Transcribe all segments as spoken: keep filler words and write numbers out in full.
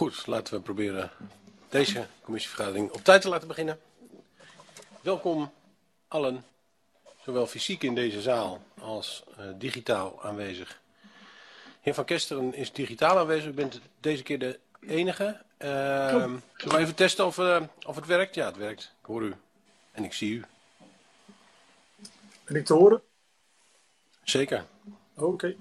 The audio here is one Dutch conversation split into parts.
Goed, laten we proberen deze commissievergadering op tijd te laten beginnen. Welkom allen, zowel fysiek in deze zaal als uh, digitaal aanwezig. Heer Van Kesteren is digitaal aanwezig, u bent deze keer de enige. Uh, zullen we even testen of, uh, of het werkt? Ja, het werkt. Ik hoor u en ik zie u. Ben ik te horen? Zeker. Oké. Okay.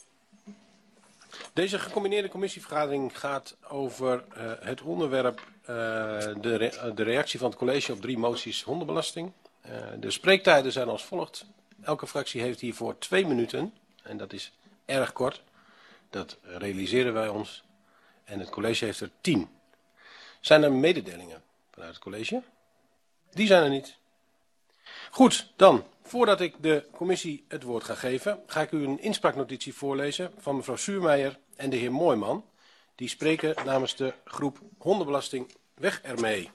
Deze gecombineerde commissievergadering gaat over uh, het onderwerp uh, de, re de reactie van het college op drie moties hondenbelasting. Uh, de spreektijden zijn als volgt. Elke fractie heeft hiervoor twee minuten en dat is erg kort. Dat realiseren wij ons en het college heeft er tien. Zijn er mededelingen vanuit het college? Die zijn er niet. Goed, dan, voordat ik de commissie het woord ga geven, ga ik u een inspraaknotitie voorlezen van mevrouw Suurmeijer en de heer Mooijman. Die spreken namens de groep hondenbelasting weg ermee.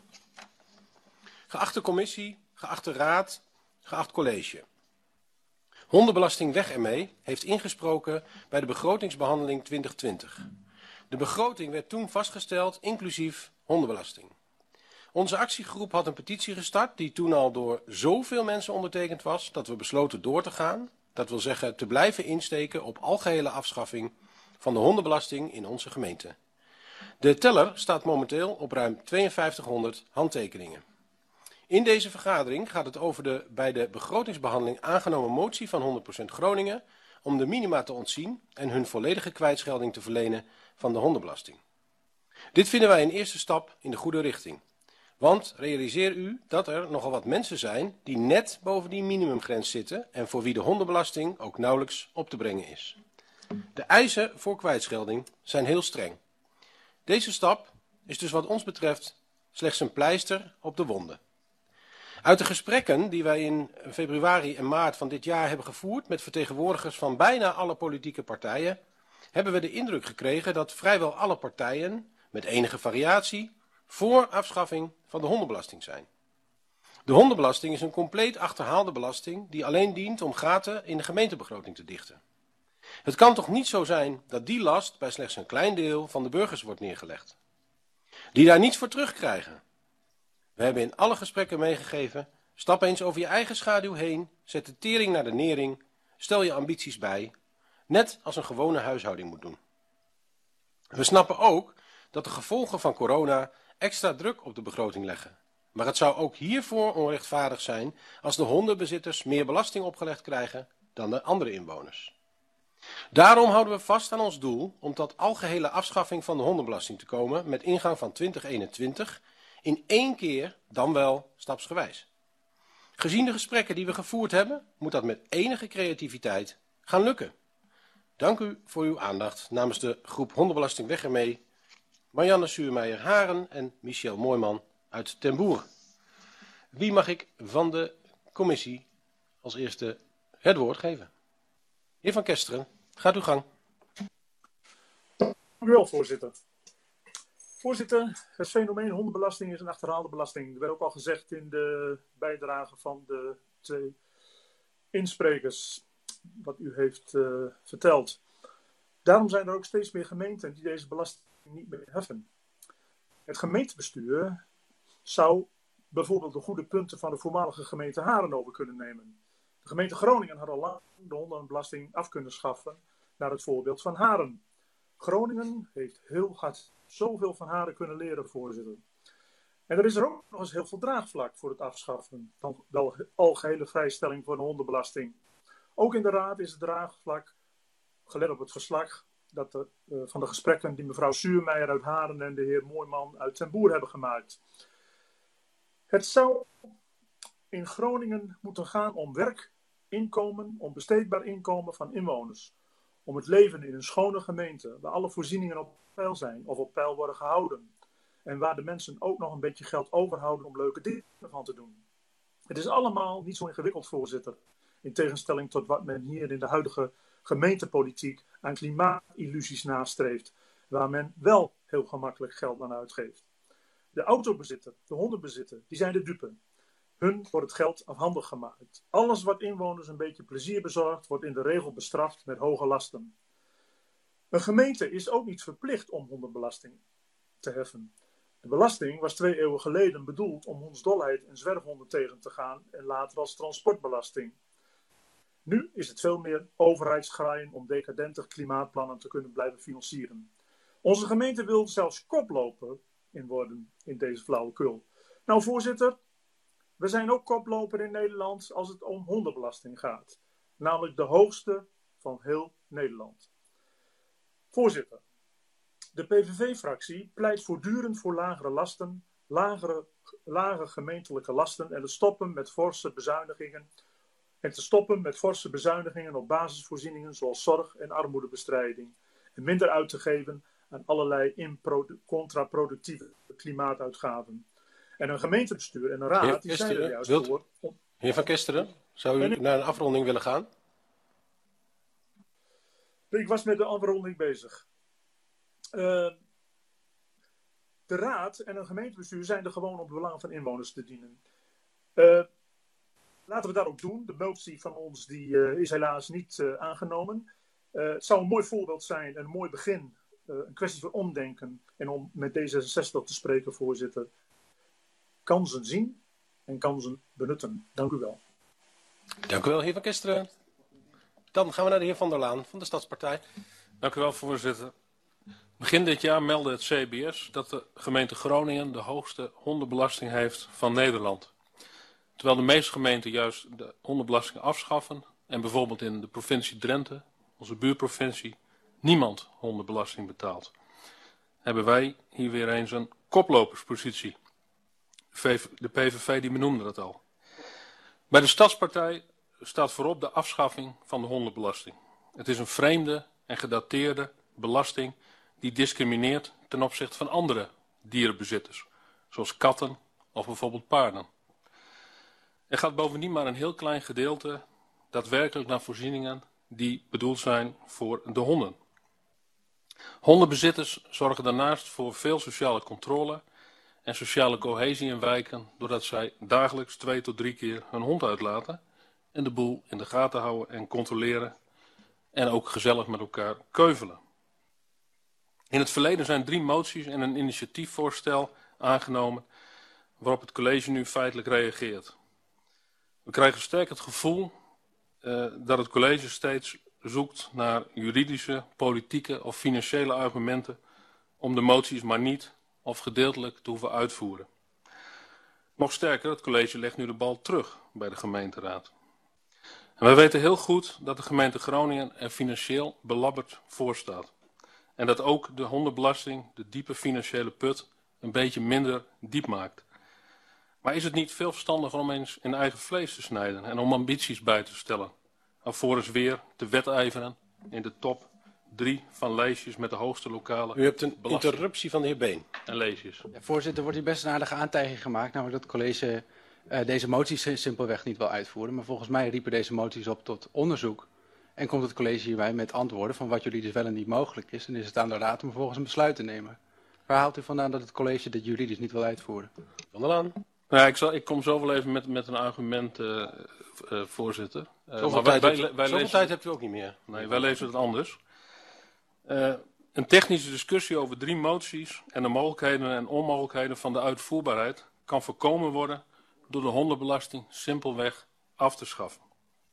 Geachte commissie, geachte raad, geacht college. Hondenbelasting weg ermee heeft ingesproken bij de begrotingsbehandeling twintig twintig. De begroting werd toen vastgesteld, inclusief hondenbelasting. Onze actiegroep had een petitie gestart die toen al door zoveel mensen ondertekend was dat we besloten door te gaan. Dat wil zeggen te blijven insteken op algehele afschaffing van de hondenbelasting in onze gemeente. De teller staat momenteel op ruim tweeënvijftighonderd handtekeningen. In deze vergadering gaat het over de bij de begrotingsbehandeling aangenomen motie van honderd procent Groningen om de minima te ontzien en hun volledige kwijtschelding te verlenen van de hondenbelasting. Dit vinden wij een eerste stap in de goede richting. Want realiseer u dat er nogal wat mensen zijn die net boven die minimumgrens zitten en voor wie de hondenbelasting ook nauwelijks op te brengen is. De eisen voor kwijtschelding zijn heel streng. Deze stap is dus wat ons betreft slechts een pleister op de wonden. Uit de gesprekken die wij in februari en maart van dit jaar hebben gevoerd met vertegenwoordigers van bijna alle politieke partijen, hebben we de indruk gekregen dat vrijwel alle partijen, met enige variatie, voor afschaffing van de hondenbelasting zijn. De hondenbelasting is een compleet achterhaalde belasting die alleen dient om gaten in de gemeentebegroting te dichten. Het kan toch niet zo zijn dat die last bij slechts een klein deel van de burgers wordt neergelegd, die daar niets voor terugkrijgen. We hebben in alle gesprekken meegegeven, stap eens over je eigen schaduw heen, zet de tering naar de nering, stel je ambities bij, net als een gewone huishouding moet doen. We snappen ook dat de gevolgen van corona extra druk op de begroting leggen. Maar het zou ook hiervoor onrechtvaardig zijn als de hondenbezitters meer belasting opgelegd krijgen dan de andere inwoners. Daarom houden we vast aan ons doel om tot algehele afschaffing van de hondenbelasting te komen met ingang van twintig eenentwintig in één keer, dan wel stapsgewijs. Gezien de gesprekken die we gevoerd hebben, moet dat met enige creativiteit gaan lukken. Dank u voor uw aandacht namens de groep hondenbelasting weg ermee. Marianne Suurmeijer-Haren en Michel Mooijman uit Ten Boer. Wie mag ik van de commissie als eerste het woord geven? Heer Van Kesteren, gaat uw gang. Dank u wel, voorzitter. Voorzitter, het fenomeen hondenbelasting is een achterhaalde belasting. Dat werd ook al gezegd in de bijdrage van de twee insprekers, wat u heeft uh, verteld. Daarom zijn er ook steeds meer gemeenten die deze belasting niet meer heffen. Het gemeentebestuur zou bijvoorbeeld de goede punten van de voormalige gemeente Haren over kunnen nemen. De gemeente Groningen had al lang de hondenbelasting af kunnen schaffen naar het voorbeeld van Haren. Groningen heeft heel hard zoveel van Haren kunnen leren, voorzitter. En er is er ook nog eens heel veel draagvlak voor het afschaffen van de algehele vrijstelling voor de hondenbelasting. Ook in de raad is het draagvlak, gelet op het verslag dat de, uh, van de gesprekken die mevrouw Suurmeijer uit Haren en de heer Mooijman uit Ten Boer hebben gemaakt. Het zou in Groningen moeten gaan om werk, inkomen, om besteedbaar inkomen van inwoners. Om het leven in een schone gemeente, waar alle voorzieningen op peil zijn of op peil worden gehouden. En waar de mensen ook nog een beetje geld overhouden om leuke dingen van te doen. Het is allemaal niet zo ingewikkeld, voorzitter. In tegenstelling tot wat men hier in de huidige gemeentepolitiek aan klimaatillusies nastreeft. Waar men wel heel gemakkelijk geld aan uitgeeft. De autobezitter, de hondenbezitter, die zijn de dupe. Hun wordt het geld afhandig gemaakt. Alles wat inwoners een beetje plezier bezorgt, wordt in de regel bestraft met hoge lasten. Een gemeente is ook niet verplicht om hondenbelasting te heffen. De belasting was twee eeuwen geleden bedoeld om hondsdolheid en zwerfhonden tegen te gaan en later als transportbelasting. Nu is het veel meer overheidsgraaien om decadente klimaatplannen te kunnen blijven financieren. Onze gemeente wil zelfs koploper in worden in deze flauwekul. Nou voorzitter, we zijn ook koploper in Nederland als het om hondenbelasting gaat. Namelijk de hoogste van heel Nederland. Voorzitter, de P V V-fractie pleit voortdurend voor lagere lasten, lagere, lage gemeentelijke lasten en het stoppen met forse bezuinigingen en te stoppen met forse bezuinigingen op basisvoorzieningen zoals zorg en armoedebestrijding en minder uit te geven aan allerlei contraproductieve klimaatuitgaven. En een gemeentebestuur en een raad Heer die zijn er juist wilt, voor. Om... Heer Van Kesteren, zou u naar een afronding willen gaan? Ik was met de afronding bezig. Uh, de raad en een gemeentebestuur zijn er gewoon om het belang van inwoners te dienen. Uh, laten we dat ook doen. De motie van ons die, uh, is helaas niet uh, aangenomen. Uh, het zou een mooi voorbeeld zijn, een mooi begin. Uh, een kwestie van omdenken. En om met D zesenzestig te spreken, voorzitter. Kansen zien en kansen benutten. Dank u wel. Dank u wel, heer Van Kesteren. Dan gaan we naar de heer Van der Laan van de Stadspartij. Dank u wel, voorzitter. Begin dit jaar meldde het C B S dat de gemeente Groningen de hoogste hondenbelasting heeft van Nederland. Terwijl de meeste gemeenten juist de hondenbelasting afschaffen en bijvoorbeeld in de provincie Drenthe, onze buurprovincie, niemand hondenbelasting betaalt. Hebben wij hier weer eens een koploperspositie. De P V V die benoemde dat al. Bij de Stadspartij staat voorop de afschaffing van de hondenbelasting. Het is een vreemde en gedateerde belasting die discrimineert ten opzichte van andere dierenbezitters, zoals katten of bijvoorbeeld paarden. Er gaat bovendien maar een heel klein gedeelte daadwerkelijk naar voorzieningen die bedoeld zijn voor de honden. Hondenbezitters zorgen daarnaast voor veel sociale controle en sociale cohesie in wijken, doordat zij dagelijks twee tot drie keer hun hond uitlaten en de boel in de gaten houden en controleren en ook gezellig met elkaar keuvelen. In het verleden zijn drie moties en een initiatiefvoorstel aangenomen waarop het college nu feitelijk reageert. We krijgen sterk het gevoel uh, dat het college steeds zoekt naar juridische, politieke of financiële argumenten om de moties maar niet of gedeeltelijk te hoeven uitvoeren. Nog sterker, het college legt nu de bal terug bij de gemeenteraad. En wij weten heel goed dat de gemeente Groningen er financieel belabberd voor staat. En dat ook de hondenbelasting de diepe financiële put een beetje minder diep maakt. Maar is het niet veel verstandiger om eens in eigen vlees te snijden en om ambities bij te stellen? Alvorens weer te wedijveren in de top drie van lijstjes met de hoogste lokale U hebt een belasting. interruptie van de heer Been. En leesjes. Ja, voorzitter, wordt hier best een aardige aantijging gemaakt, namelijk dat het college uh, deze moties simpelweg niet wil uitvoeren. Maar volgens mij riepen deze moties op tot onderzoek. En komt het college hierbij met antwoorden van wat jullie dus wel en niet mogelijk is. En is het aan de raad om vervolgens een besluit te nemen. Waar haalt u vandaan dat het college dit juridisch niet wil uitvoeren? Van der Laan. Nou, ik, zal, ik kom zo wel even met, met een argument, uh, uh, voorzitter. Uh, Zoveel, wij, tijd, wij, hebt, wij zoveel lezen, tijd hebt u ook niet meer. Nee, wij lezen het anders. Uh, een technische discussie over drie moties en de mogelijkheden en onmogelijkheden van de uitvoerbaarheid kan voorkomen worden door de hondenbelasting simpelweg af te schaffen.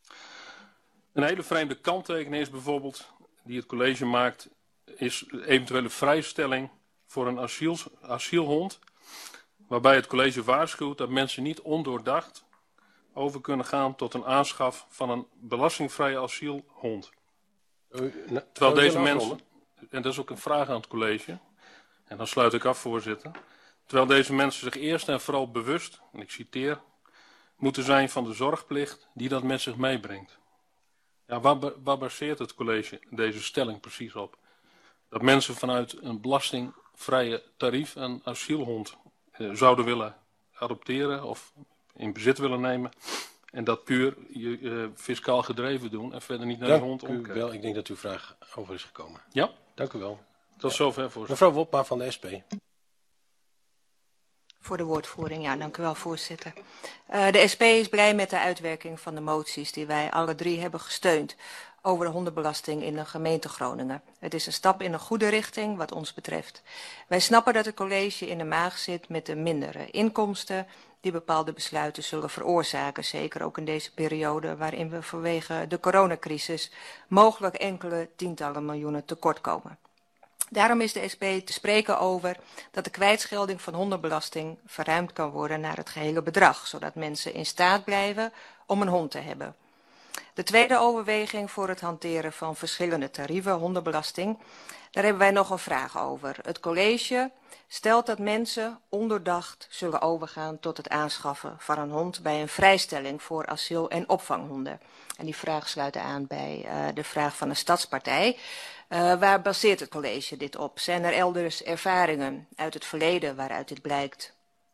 Een hele vreemde kanttekening is bijvoorbeeld, die het college maakt, is eventuele vrijstelling voor een asiel, asielhond, waarbij het college waarschuwt dat mensen niet ondoordacht over kunnen gaan tot een aanschaf van een belastingvrije asielhond. U, nou, Terwijl deze mensen, en dat is ook een vraag aan het college, en dan sluit ik af, voorzitter, terwijl deze mensen zich eerst en vooral bewust, en ik citeer, moeten zijn van de zorgplicht die dat met zich meebrengt. Ja, waar, waar baseert het college deze stelling precies op? Dat mensen vanuit een belastingvrije tarief een asielhond eh, zouden willen adopteren of in bezit willen nemen. En dat puur uh, fiscaal gedreven doen en verder niet naar Dank de hond omkijken. u wel. Ik denk dat uw vraag over is gekomen. Ja? Dank u wel. Tot ja. zover, voorzitter. Mevrouw Wopma van de S P. Voor de woordvoering, ja, dank u wel, voorzitter. Uh, de S P is blij met de uitwerking van de moties die wij alle drie hebben gesteund. over de hondenbelasting in de gemeente Groningen. Het is een stap in een goede richting wat ons betreft. Wij snappen dat het college in de maag zit met de mindere inkomsten die bepaalde besluiten zullen veroorzaken. Zeker ook in deze periode waarin we vanwege de coronacrisis mogelijk enkele tientallen miljoenen tekort komen. Daarom is de S P te spreken over dat de kwijtschelding van hondenbelasting verruimd kan worden naar het gehele bedrag, zodat mensen in staat blijven om een hond te hebben. De tweede overweging voor het hanteren van verschillende tarieven hondenbelasting, daar hebben wij nog een vraag over. Het college stelt dat mensen ondoordacht zullen overgaan tot het aanschaffen van een hond bij een vrijstelling voor asiel- en opvanghonden. En die vraag sluit aan bij uh, de vraag van de Stadspartij. Uh, waar baseert het college dit op? Zijn er elders ervaringen uit het verleden waaruit dit blijkt?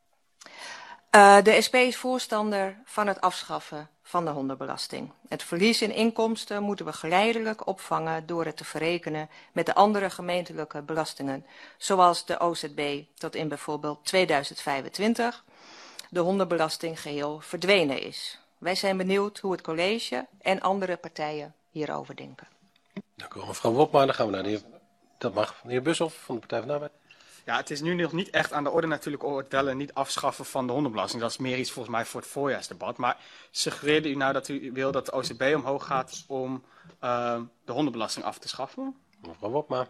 Uh, de S P is voorstander van het afschaffen van de hondenbelasting. Het verlies in inkomsten moeten we geleidelijk opvangen door het te verrekenen met de andere gemeentelijke belastingen, zoals de O Z B tot in bijvoorbeeld tweeduizend vijfentwintig de hondenbelasting geheel verdwenen is. Wij zijn benieuwd hoe het college en andere partijen hierover denken. Dank u wel, mevrouw Wopma. Dan gaan we naar de heer, dat mag, de heer Bushoff van de Partij van de Arbeid. Ja, het is nu nog niet echt aan de orde natuurlijk om het wel en niet afschaffen van de hondenbelasting. Dat is meer iets volgens mij voor het voorjaarsdebat. Maar suggereerde u nou dat u wil dat de O Z B omhoog gaat om uh, de hondenbelasting af te schaffen? Mevrouw Wopma.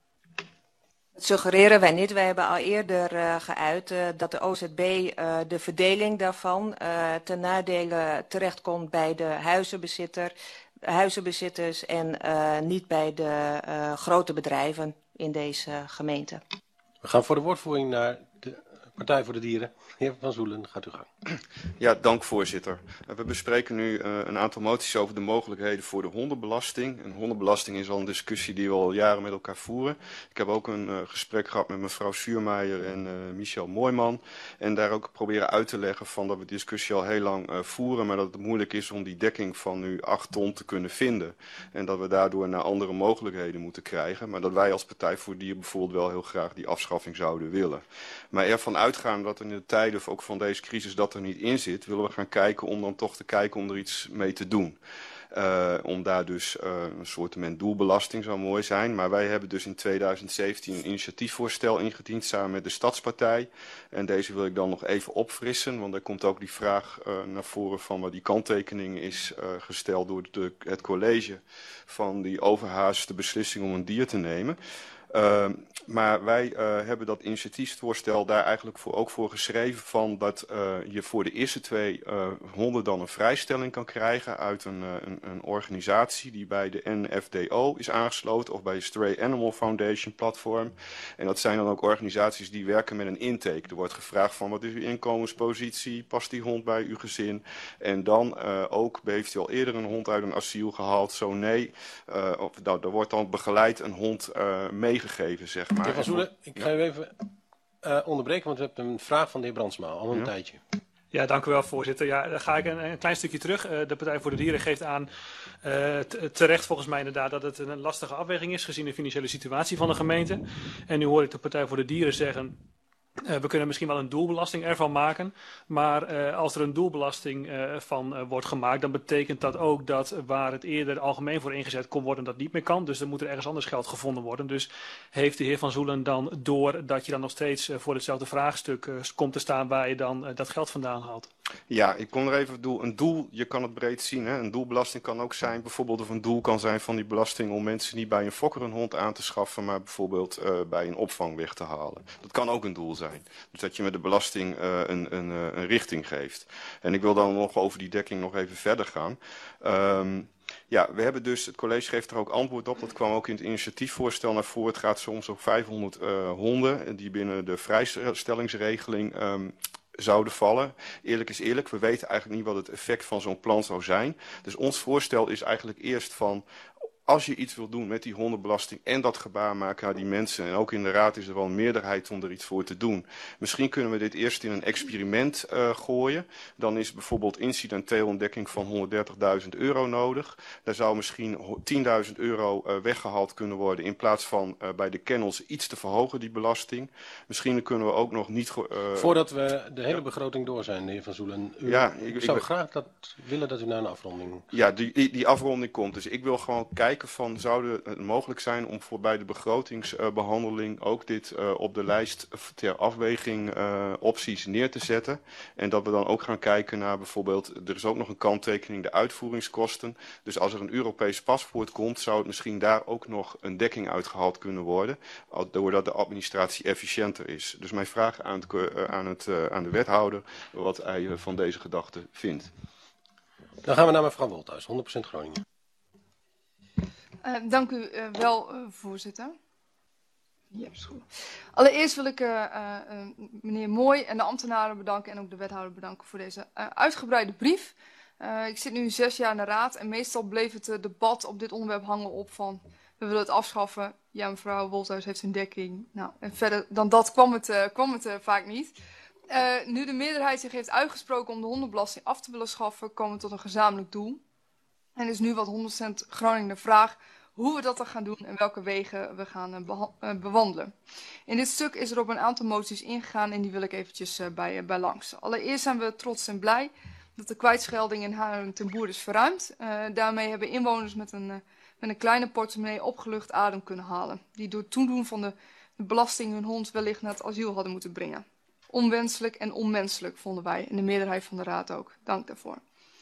Dat suggereren wij niet. Wij hebben al eerder uh, geuit uh, dat de O Z B uh, de verdeling daarvan uh, ten nadele terechtkomt bij de huizenbezitter, huizenbezitters en uh, niet bij de uh, grote bedrijven in deze gemeente. We gaan voor de woordvoering naar de Partij voor de Dieren. Heer Van Zoelen, gaat u gang. Ja, dank voorzitter. We bespreken nu uh, een aantal moties over de mogelijkheden voor de hondenbelasting. En hondenbelasting is al een discussie die we al jaren met elkaar voeren. Ik heb ook een uh, gesprek gehad met mevrouw Suurmeijer en uh, Michel Mooijman. En daar ook proberen uit te leggen van dat we de discussie al heel lang uh, voeren. Maar dat het moeilijk is om die dekking van nu acht ton te kunnen vinden. En dat we daardoor naar andere mogelijkheden moeten krijgen. Maar dat wij als Partij voor de Dieren bijvoorbeeld wel heel graag die afschaffing zouden willen. Maar ervan uitgaan dat in de tijden ook van deze crisis dat er niet in zit, willen we gaan kijken om dan toch te kijken om er iets mee te doen. Uh, om daar dus uh, een soort doelbelasting zou mooi zijn. Maar wij hebben dus in tweeduizend zeventien een initiatiefvoorstel ingediend samen met de Stadspartij. En deze wil ik dan nog even opfrissen, want er komt ook die vraag uh, naar voren van waar die kanttekening is uh, gesteld door de, het college van die overhaaste beslissing om een dier te nemen. Uh, maar wij uh, hebben dat initiatiefvoorstel daar eigenlijk voor, ook voor geschreven van dat uh, je voor de eerste twee uh, honden dan een vrijstelling kan krijgen uit een, uh, een, een organisatie die bij de N F D O is aangesloten of bij de Stray Animal Foundation platform. En dat zijn dan ook organisaties die werken met een intake. Er wordt gevraagd van wat is uw inkomenspositie, past die hond bij uw gezin? En dan uh, ook, heeft u al eerder een hond uit een asiel gehaald? Zo nee, uh, of, nou, er wordt dan begeleid een hond uh, meegegeven, zeg maar. Meneer Van Zoelen, ik ga u even uh, onderbreken, want we hebben een vraag van de heer Brandsma, al een ja. tijdje. Ja, dank u wel, voorzitter. Ja, dan ga ik een, een klein stukje terug. Uh, de Partij voor de Dieren geeft aan, uh, terecht volgens mij inderdaad, dat het een lastige afweging is gezien de financiële situatie van de gemeente. En nu hoor ik de Partij voor de Dieren zeggen, Uh, we kunnen misschien wel een doelbelasting ervan maken, maar uh, als er een doelbelasting uh, van uh, wordt gemaakt, dan betekent dat ook dat waar het eerder algemeen voor ingezet kon worden, dat niet meer kan. Dus dan moet er ergens anders geld gevonden worden. Dus heeft de heer Van Zoelen dan door dat je dan nog steeds uh, voor hetzelfde vraagstuk uh, komt te staan waar je dan uh, dat geld vandaan haalt? Ja, ik kon er even doel. Een doel, je kan het breed zien. Hè? Een doelbelasting kan ook zijn, bijvoorbeeld of een doel kan zijn van die belasting om mensen niet bij een fokker een hond aan te schaffen, maar bijvoorbeeld uh, bij een opvang weg te halen. Dat kan ook een doel zijn. Dus dat je met de belasting uh, een, een, uh, een richting geeft. En ik wil dan nog over die dekking nog even verder gaan. Um, Ja, we hebben dus, het college geeft er ook antwoord op, dat kwam ook in het initiatiefvoorstel naar voren. Het gaat soms om vijfhonderd uh, honden die binnen de vrijstellingsregeling um, zouden vallen. Eerlijk is eerlijk, we weten eigenlijk niet wat het effect van zo'n plan zou zijn. Dus ons voorstel is eigenlijk eerst van als je iets wil doen met die hondenbelasting en dat gebaar maken naar die mensen, en ook in de raad is er wel een meerderheid om er iets voor te doen. Misschien kunnen we dit eerst in een experiment uh, gooien. Dan is bijvoorbeeld incidenteel een dekking van honderddertigduizend euro nodig. Daar zou misschien tienduizend euro uh, weggehaald kunnen worden in plaats van uh, bij de kennels iets te verhogen, die belasting. Misschien kunnen we ook nog niet... Uh, Voordat we de hele ja. begroting door zijn, de heer Van Zoelen. U, ja, ik, ik zou ik, graag dat, willen dat u naar een afronding... Ja, die, die, die afronding komt. Dus ik wil gewoon kijken van, zou het mogelijk zijn om voor bij de begrotingsbehandeling uh, ook dit uh, op de lijst ter afweging uh, opties neer te zetten. En dat we dan ook gaan kijken naar bijvoorbeeld, er is ook nog een kanttekening, de uitvoeringskosten. Dus als er een Europees paspoort komt, zou het misschien daar ook nog een dekking uitgehaald kunnen worden, doordat de administratie efficiënter is. Dus mijn vraag aan, het, uh, aan, het, uh, aan de wethouder, wat hij uh, van deze gedachte vindt. Dan gaan we naar mevrouw Wolthuis, honderd procent Groningen. Uh, dank u uh, wel, uh, voorzitter. Ja, is goed. Allereerst wil ik uh, uh, meneer Mooi en de ambtenaren bedanken en ook de wethouder bedanken voor deze uh, uitgebreide brief. Uh, ik zit nu zes jaar in de raad en meestal bleef het uh, debat op dit onderwerp hangen op van we willen het afschaffen. Ja, mevrouw Wolthuis heeft een dekking. Nou, en verder dan dat kwam het, uh, kwam het uh, vaak niet. Uh, nu de meerderheid zich heeft uitgesproken om de hondenbelasting af te willen schaffen, komen we tot een gezamenlijk doel. En is nu wat honderd procent Groningen de vraag hoe we dat dan gaan doen en welke wegen we gaan uh, uh, bewandelen. In dit stuk is er op een aantal moties ingegaan en die wil ik eventjes uh, bij, uh, bij langs. Allereerst zijn we trots en blij dat de kwijtschelding in Haarlem ten Boer is verruimd. Uh, daarmee hebben inwoners met een, uh, met een kleine portemonnee opgelucht adem kunnen halen. Die door het toedoen van de, de belasting hun hond wellicht naar het asiel hadden moeten brengen. Onwenselijk en onmenselijk vonden wij en de meerderheid van de raad ook. Dank daarvoor.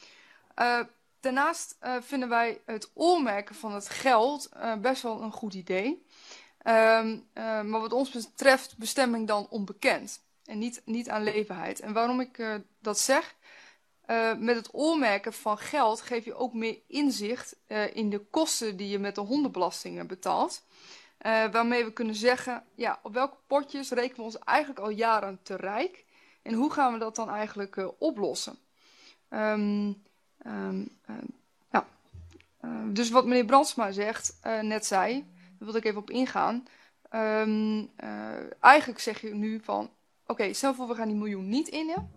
Uh, Daarnaast uh, vinden wij het oormerken van het geld uh, best wel een goed idee. Uh, uh, maar wat ons betreft bestemming dan onbekend en niet, niet aan levenheid. En waarom ik uh, dat zeg? Uh, met het oormerken van geld geef je ook meer inzicht uh, in de kosten die je met de hondenbelastingen betaalt. Uh, waarmee we kunnen zeggen, ja, op welke potjes rekenen we ons eigenlijk al jaren te rijk? En hoe gaan we dat dan eigenlijk uh, oplossen? Um, Um, uh, ja. uh, dus wat meneer Brandsma zegt, uh, net zei, daar wilde ik even op ingaan. Um, uh, eigenlijk zeg je nu van, oké, okay, stel voor we gaan die miljoen niet innen.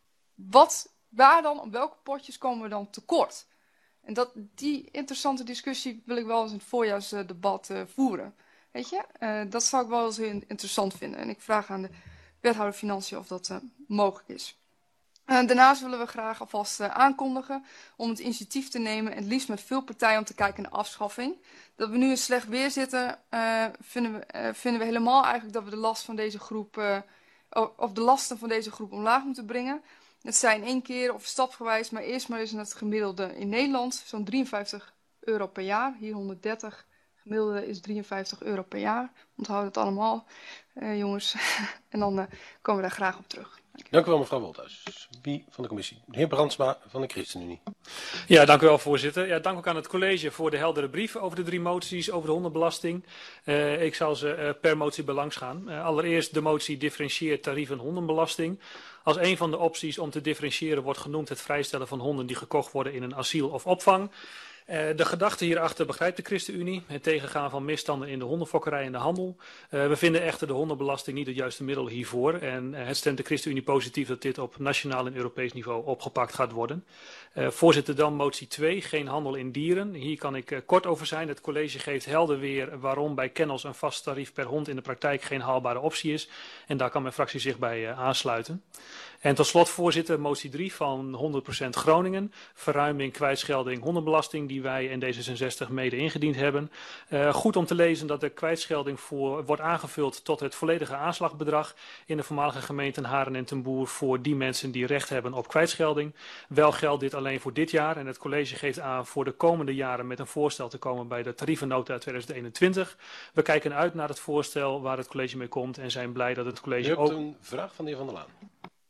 Wat, waar dan, op welke potjes komen we dan tekort? En dat, die interessante discussie wil ik wel eens in het voorjaarsdebat uh, voeren. Weet je, uh, dat zou ik wel eens heel interessant vinden. En ik vraag aan de wethouder Financiën of dat uh, mogelijk is. Uh, daarnaast willen we graag alvast uh, aankondigen om het initiatief te nemen, en het liefst met veel partijen, om te kijken naar afschaffing. Dat we nu in slecht weer zitten, uh, vinden, we, uh, vinden we helemaal eigenlijk dat we de last van deze groep, uh, of de lasten van deze groep omlaag moeten brengen. Het zijn één keer of stapsgewijs, maar eerst maar eens het gemiddelde in Nederland, zo'n drieënvijftig euro per jaar. Hier honderddertig, gemiddelde is drieënvijftig euro per jaar. Onthoud het allemaal, uh, jongens. En dan uh, komen we daar graag op terug. Dank u wel, mevrouw Wolthuis. Wie van de commissie? De heer Brandsma van de ChristenUnie. Ja, dank u wel, voorzitter. Ja, dank ook aan het college voor de heldere brief over de drie moties over de hondenbelasting. Uh, ik zal ze uh, per motie belangs gaan. Uh, allereerst de motie differentieert tarief en hondenbelasting. Als een van de opties om te differentiëren wordt genoemd het vrijstellen van honden die gekocht worden in een asiel of opvang. Uh, de gedachte hierachter begrijpt de ChristenUnie, het tegengaan van misstanden in de hondenfokkerij en de handel. Uh, we vinden echter de hondenbelasting niet het juiste middel hiervoor en uh, het stemt de ChristenUnie positief dat dit op nationaal en Europees niveau opgepakt gaat worden. Uh, voorzitter, dan motie twee, geen handel in dieren. Hier kan ik uh, kort over zijn. Het college geeft helder weer waarom bij kennels een vast tarief per hond in de praktijk geen haalbare optie is. En daar kan mijn fractie zich bij uh, aansluiten. En tot slot, voorzitter, motie drie van honderd procent Groningen. Verruiming, kwijtschelding, hondenbelasting die wij en D zesenzestig mede ingediend hebben. Uh, goed om te lezen dat de kwijtschelding voor, wordt aangevuld tot het volledige aanslagbedrag in de voormalige gemeenten Haren en Ten Boer voor die mensen die recht hebben op kwijtschelding. Wel geldt dit alleen voor dit jaar en het college geeft aan voor de komende jaren met een voorstel te komen bij de tarievennota tweeduizend eenentwintig. We kijken uit naar het voorstel waar het college mee komt en zijn blij dat het college ook... U hebt een vraag van de heer Van der Laan.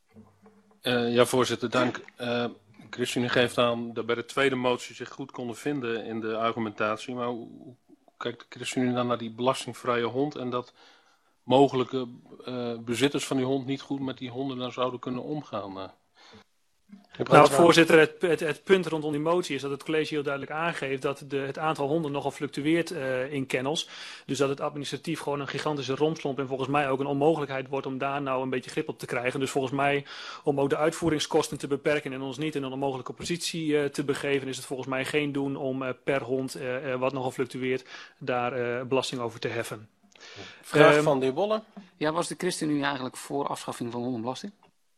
Uh, ja, voorzitter, dank. Uh, ChristenUnie geeft aan dat bij de tweede motie zich goed konden vinden in de argumentatie. Maar hoe, hoe kijkt de ChristenUnie dan naar die belastingvrije hond en dat mogelijke uh, bezitters van die hond niet goed met die honden dan zouden kunnen omgaan? Uh? Nou, voorzitter, het, het, het punt rondom die motie is dat het college heel duidelijk aangeeft dat de, het aantal honden nogal fluctueert uh, in kennels. Dus dat het administratief gewoon een gigantische rompslomp en volgens mij ook een onmogelijkheid wordt om daar nou een beetje grip op te krijgen. Dus volgens mij, om ook de uitvoeringskosten te beperken en ons niet in een onmogelijke positie uh, te begeven, is het volgens mij geen doen om uh, per hond, uh, uh, wat nogal fluctueert, daar uh, belasting over te heffen. Vraag um, van de heer Bolle. Ja, was de ChristenUnie eigenlijk voor afschaffing van hondenbelasting?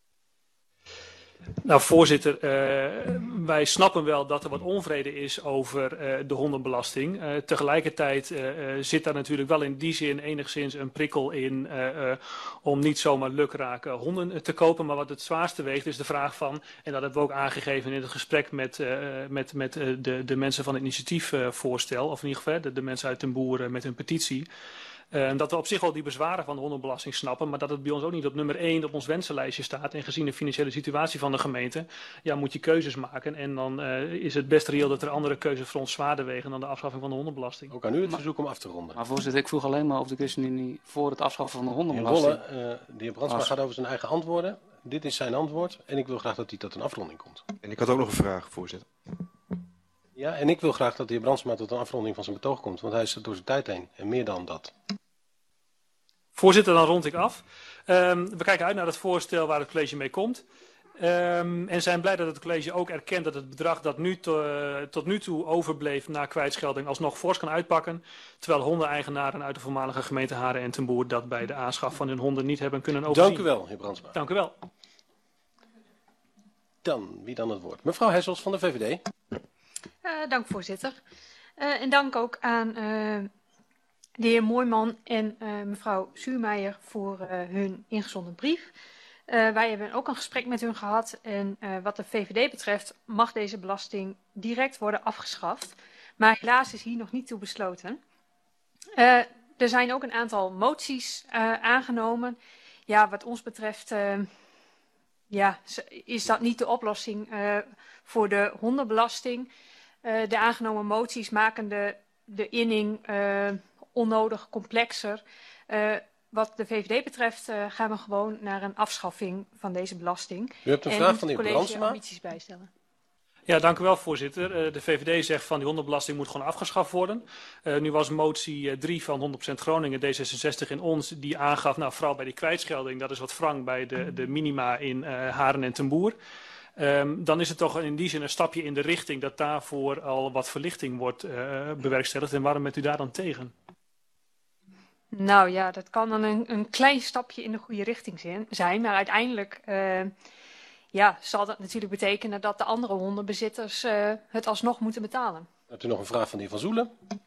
Nou, voorzitter, uh, wij snappen wel dat er wat onvrede is over uh, de hondenbelasting. Uh, tegelijkertijd uh, uh, zit daar natuurlijk wel in die zin enigszins een prikkel in uh, uh, om niet zomaar lukraak uh, honden te kopen. Maar wat het zwaarste weegt is de vraag van, en dat hebben we ook aangegeven in het gesprek met, uh, met, met uh, de, de mensen van het initiatiefvoorstel, of in ieder geval de, de mensen uit Den Boer uh, met hun petitie. Uh, dat we op zich al die bezwaren van de hondenbelasting snappen, maar dat het bij ons ook niet op nummer één op ons wensenlijstje staat. En gezien de financiële situatie van de gemeente, ja, moet je keuzes maken. En dan uh, is het best reëel dat er andere keuzes voor ons zwaarder wegen dan de afschaffing van de hondenbelasting. Ook aan u het verzoek om af te ronden. Maar voorzitter, ik vroeg alleen maar of de ChristenUnie voor het afschaffen van de De hondenbelasting... heer Bolle, uh, de heer Brandsma gaat over zijn eigen antwoorden. Dit is zijn antwoord en ik wil graag dat hij tot een afronding komt. En ik had ook nog een vraag, voorzitter. Ja, en ik wil graag dat de heer Brandsma tot een afronding van zijn betoog komt, want hij is er door zijn tijd heen. En meer dan dat. Voorzitter, dan rond ik af. Um, we kijken uit naar het voorstel waar het college mee komt. Um, en zijn blij dat het college ook erkent dat het bedrag dat nu to, tot nu toe overbleef na kwijtschelding alsnog fors kan uitpakken. Terwijl hondeneigenaren uit de voormalige gemeente Haren en Ten Boer dat bij de aanschaf van hun honden niet hebben kunnen overzien. Dank u wel, heer Brandsma. Dank u wel. Dan, wie dan het woord? Mevrouw Hessels van de V V D. Uh, dank voorzitter. Uh, en dank ook aan uh, de heer Mooijman en uh, mevrouw Zuurmeijer voor uh, hun ingezonden brief. Uh, wij hebben ook een gesprek met hun gehad en uh, wat de V V D betreft mag deze belasting direct worden afgeschaft. Maar helaas is hier nog niet toe besloten. Uh, er zijn ook een aantal moties uh, aangenomen. Ja, wat ons betreft uh, ja, is dat niet de oplossing uh, voor de hondenbelasting. Uh, de aangenomen moties maken de, de inning uh, onnodig complexer. Uh, wat de V V D betreft uh, gaan we gewoon naar een afschaffing van deze belasting. U hebt een en vraag van de heer college Brandsma. ambities bijstellen. Ja, dank u wel, voorzitter. Uh, de V V D zegt van die hondenbelasting moet gewoon afgeschaft worden. Uh, nu was motie uh, drie van honderd procent Groningen, D zesenzestig in ons, die aangaf, nou vooral bij die kwijtschelding, dat is wat wrang bij de, de minima in uh, Haren en Ten Boer. Um, dan is het toch in die zin een stapje in de richting dat daarvoor al wat verlichting wordt uh, bewerkstelligd. En waarom bent u daar dan tegen? Nou ja, dat kan dan een, een klein stapje in de goede richting zijn. Maar uiteindelijk uh, ja, zal dat natuurlijk betekenen dat de andere hondenbezitters uh, het alsnog moeten betalen. Hebt u nog een vraag van de heer Van Zoelen?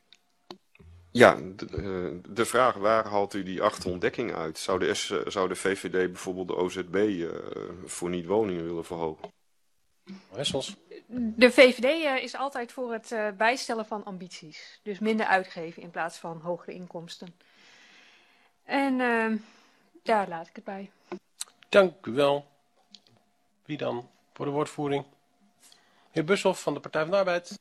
Ja, de, de vraag, waar haalt u die acht ontdekking uit? Zou de, S, zou de V V D bijvoorbeeld de O Z B uh, voor niet-woningen willen verhogen? Hessels. De V V D uh, is altijd voor het uh, bijstellen van ambities. Dus minder uitgeven in plaats van hogere inkomsten. En uh, daar laat ik het bij. Dank u wel. Wie dan voor de woordvoering? Heer Bushoff van de Partij van de Arbeid.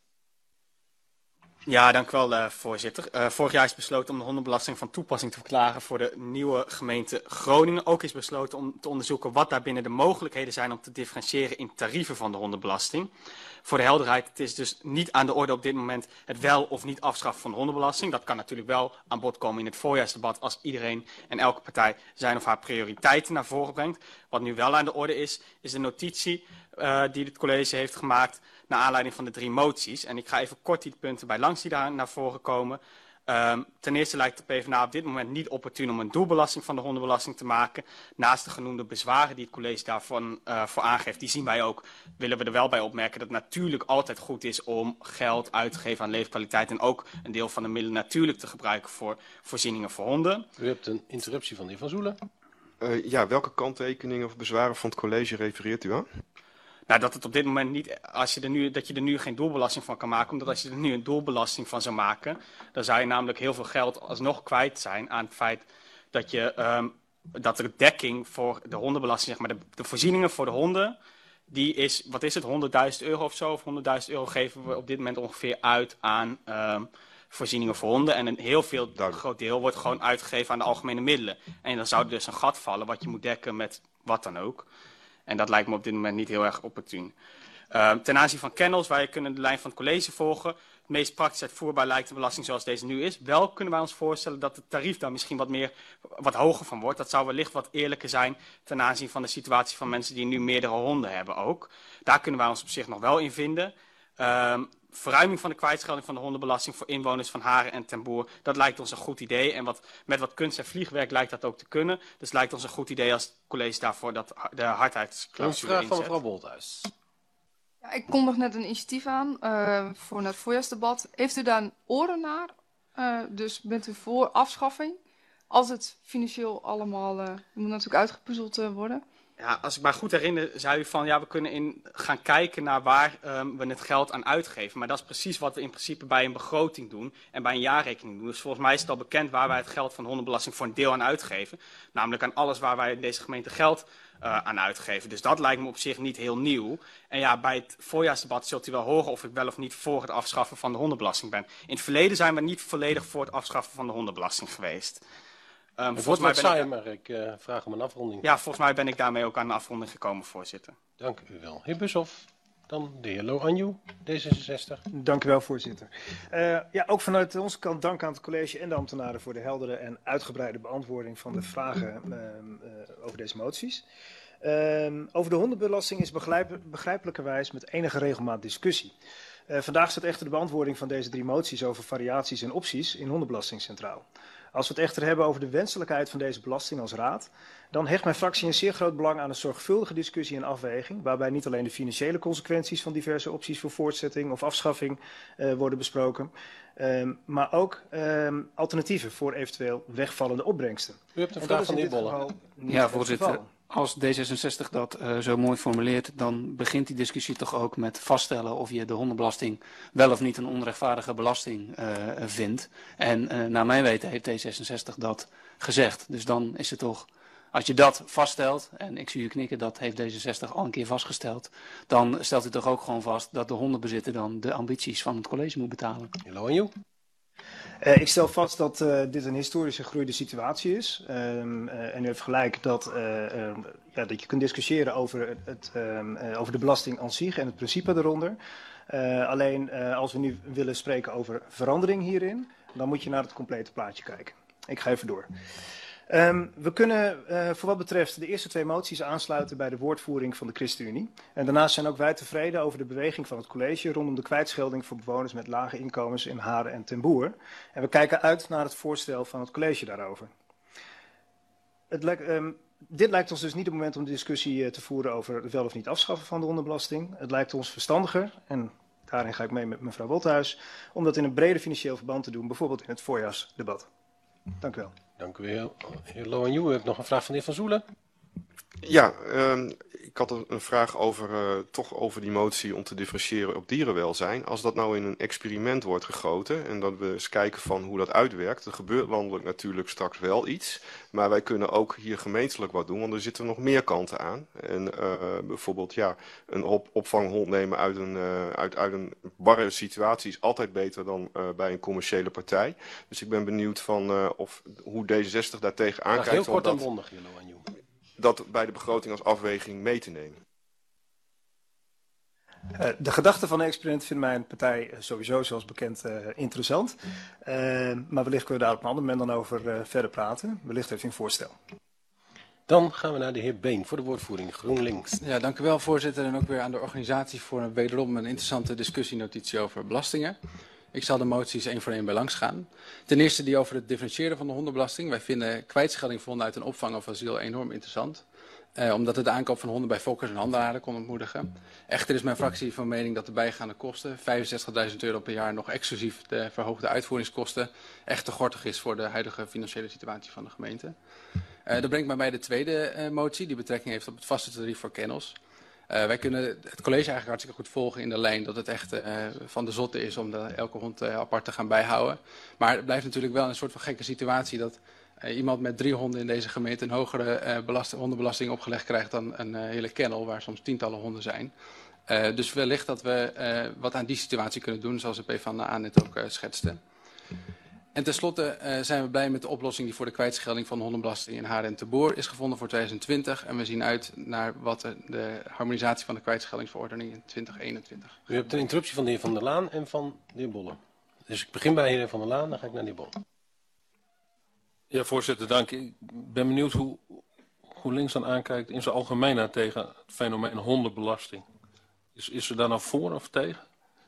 Ja, dank u wel, uh, voorzitter. Uh, vorig jaar is besloten om de hondenbelasting van toepassing te verklaren voor de nieuwe gemeente Groningen. Ook is besloten om te onderzoeken wat daarbinnen de mogelijkheden zijn om te differentiëren in tarieven van de hondenbelasting. Voor de helderheid, het is dus niet aan de orde op dit moment het wel of niet afschaffen van de hondenbelasting. Dat kan natuurlijk wel aan bod komen in het voorjaarsdebat als iedereen en elke partij zijn of haar prioriteiten naar voren brengt. Wat nu wel aan de orde is, is de notitie uh, die het college heeft gemaakt naar aanleiding van de drie moties. En ik ga even kort die punten bij langs die daar naar voren komen. Um, ten eerste lijkt de PvdA op dit moment niet opportun om een doelbelasting van de hondenbelasting te maken. Naast de genoemde bezwaren die het college daarvan uh, voor aangeeft, die zien wij ook, willen we er wel bij opmerken dat het natuurlijk altijd goed is om geld uit te geven aan leefkwaliteit en ook een deel van de middelen natuurlijk te gebruiken voor voorzieningen voor honden. U hebt een interruptie van de heer Van Zoelen. Uh, ja, welke kanttekeningen of bezwaren van het college refereert u aan? Nou, dat het op dit moment niet, als je er nu, dat je er nu geen doelbelasting van kan maken, omdat als je er nu een doelbelasting van zou maken, dan zou je namelijk heel veel geld alsnog kwijt zijn aan het feit dat je, um, dat er dekking voor de hondenbelasting, zeg maar, de, de voorzieningen voor de honden, die is, wat is het, honderdduizend euro of zo, of honderdduizend euro geven we op dit moment ongeveer uit aan um, voorzieningen voor honden. En een heel veel, een groot deel wordt gewoon uitgegeven aan de algemene middelen. En dan zou er dus een gat vallen wat je moet dekken met wat dan ook. En dat lijkt me op dit moment niet heel erg opportun. Uh, ten aanzien van kennels, wij kunnen de lijn van het college volgen. Het meest praktisch uitvoerbaar lijkt de belasting zoals deze nu is. Wel kunnen wij ons voorstellen dat het tarief daar misschien wat, meer, wat hoger van wordt. Dat zou wellicht wat eerlijker zijn ten aanzien van de situatie van mensen die nu meerdere honden hebben ook. Daar kunnen wij ons op zich nog wel in vinden. Uh, verruiming van de kwijtschelding van de hondenbelasting voor inwoners van Haren en Ten Boer, dat lijkt ons een goed idee. En wat, met wat kunst en vliegwerk lijkt dat ook te kunnen. Dus het lijkt ons een goed idee als het college daarvoor dat, de hardheidsclausule Een vraag van inzet. mevrouw Bolthuis. Ja, ik kom nog net een initiatief aan uh, voor het voorjaarsdebat. Heeft u daar een oren naar? Uh, dus bent u voor afschaffing? Als het financieel allemaal, uh, moet natuurlijk uitgepuzzeld uh, worden. Ja, als ik me goed herinner, zei u van ja, we kunnen in, gaan kijken naar waar um, we het geld aan uitgeven. Maar dat is precies wat we in principe bij een begroting doen en bij een jaarrekening doen. Dus volgens mij is het al bekend waar wij het geld van de hondenbelasting voor een deel aan uitgeven. Namelijk aan alles waar wij in deze gemeente geld uh, aan uitgeven. Dus dat lijkt me op zich niet heel nieuw. En ja, bij het voorjaarsdebat zult u wel horen of ik wel of niet voor het afschaffen van de hondenbelasting ben. In het verleden zijn we niet volledig voor het afschaffen van de hondenbelasting geweest. Um, Het wordt wat ben saai, ik, maar ik uh, vraag om een afronding. ja, volgens mij ben ik daarmee ook aan de afronding gekomen, voorzitter. Dank u wel. Heer Bushoff, dan de heer Loanju, D zesenzestig. Dank u wel, voorzitter. Uh, ja, ook vanuit onze kant dank aan het college en de ambtenaren voor de heldere en uitgebreide beantwoording van de vragen uh, uh, over deze moties. Uh, over de hondenbelasting is begrijp, begrijpelijkerwijs met enige regelmaat discussie. Uh, vandaag staat echter de beantwoording van deze drie moties over variaties en opties in hondenbelasting centraal. Als we het echter hebben over de wenselijkheid van deze belasting als raad, dan hecht mijn fractie een zeer groot belang aan een zorgvuldige discussie en afweging, waarbij niet alleen de financiële consequenties van diverse opties voor voortzetting of afschaffing uh, worden besproken, um, maar ook um, alternatieven voor eventueel wegvallende opbrengsten. U hebt een vraag van de heer Bolle. Ja, voorzitter. Als D zesenzestig dat uh, zo mooi formuleert, dan begint die discussie toch ook met vaststellen of je de hondenbelasting wel of niet een onrechtvaardige belasting uh, vindt. En uh, naar mijn weten heeft D zesenzestig dat gezegd. Dus dan is het toch, als je dat vaststelt, en ik zie u knikken, dat heeft D zesenzestig al een keer vastgesteld, dan stelt u toch ook gewoon vast dat de hondenbezitter dan de ambities van het college moet betalen. Hello en you. Uh, ik stel vast dat uh, dit een historisch gegroeide situatie is. Um, uh, en u heeft gelijk dat, uh, uh, ja, dat je kunt discussiëren over, het, um, uh, over de belasting aan zich en het principe eronder. Uh, alleen uh, als we nu willen spreken over verandering hierin, dan moet je naar het complete plaatje kijken. Ik ga even door. Um, we kunnen uh, voor wat betreft de eerste twee moties aansluiten bij de woordvoering van de ChristenUnie. En daarnaast zijn ook wij tevreden over de beweging van het college rondom de kwijtschelding voor bewoners met lage inkomens in Haren en Ten Boer. En we kijken uit naar het voorstel van het college daarover. Het lijkt, um, dit lijkt ons dus niet het moment om de discussie uh, te voeren over het wel of niet afschaffen van de hondenbelasting. Het lijkt ons verstandiger, en daarin ga ik mee met mevrouw Bolthuis, om dat in een breder financieel verband te doen, bijvoorbeeld in het voorjaarsdebat. Dank u wel. Dank u wel. Heer Loanju, u hebt nog een vraag van de heer Van Zoelen. Ja, um, ik had een vraag over, uh, toch over die motie om te differentiëren op dierenwelzijn. Als dat nou in een experiment wordt gegoten en dat we eens kijken van hoe dat uitwerkt. Er gebeurt landelijk natuurlijk straks wel iets, maar wij kunnen ook hier gemeentelijk wat doen, want er zitten nog meer kanten aan. En uh, bijvoorbeeld ja, een op opvanghond nemen uit een, uh, uit, uit een barre situatie is altijd beter dan uh, bij een commerciële partij. Dus ik ben benieuwd van uh, of hoe D zesenzestig daartegen aankijkt. Heel kort en dat, bondig, heer Loanju. dat bij de begroting als afweging mee te nemen. Uh, de gedachte van een experiment vindt mijn partij uh, sowieso, zoals bekend, uh, interessant. Uh, maar wellicht kunnen we daar op een ander moment dan over uh, verder praten. Wellicht heeft u een voorstel. Dan gaan we naar de heer Been voor de woordvoering GroenLinks. Ja, dank u wel, voorzitter. En ook weer aan de organisatie voor een wederom een interessante discussienotitie over belastingen. Ik zal de moties één voor één bij langs gaan. Ten eerste die over het differentiëren van de hondenbelasting. Wij vinden kwijtschelding voor honden uit een opvang of asiel enorm interessant. Eh, omdat het de aankoop van honden bij fokkers en handelaren kon ontmoedigen. Echter is mijn fractie van mening dat de bijgaande kosten, vijfenzestigduizend euro per jaar, nog exclusief de verhoogde uitvoeringskosten, echt te gortig is voor de huidige financiële situatie van de gemeente. Uh, dat brengt mij bij de tweede uh, motie, die betrekking heeft op het vaste tarief voor kennels. Uh, wij kunnen het college eigenlijk hartstikke goed volgen in de lijn dat het echt uh, van de zotte is om de, elke hond uh, apart te gaan bijhouden. Maar het blijft natuurlijk wel een soort van gekke situatie dat uh, iemand met drie honden in deze gemeente een hogere uh, belasting, hondenbelasting opgelegd krijgt dan een uh, hele kennel waar soms tientallen honden zijn. Uh, dus wellicht dat we uh, wat aan die situatie kunnen doen, zoals de PvdA net ook uh, schetste. En tenslotte uh, zijn we blij met de oplossing die voor de kwijtschelding van de hondenbelasting in Haren en te Boer is gevonden voor twintig twintig. En we zien uit naar wat de, de harmonisatie van de kwijtscheldingsverordening in twintig eenentwintig. U hebt een interruptie van de heer Van der Laan en van de heer Bolle. Dus ik begin bij de heer Van der Laan, dan ga ik naar de heer Bolle. Ja, voorzitter, dank. Ik ben benieuwd hoe, hoe links dan aankijkt in zijn algemeenheid tegen het fenomeen hondenbelasting. Is, is er daar nou voor of tegen?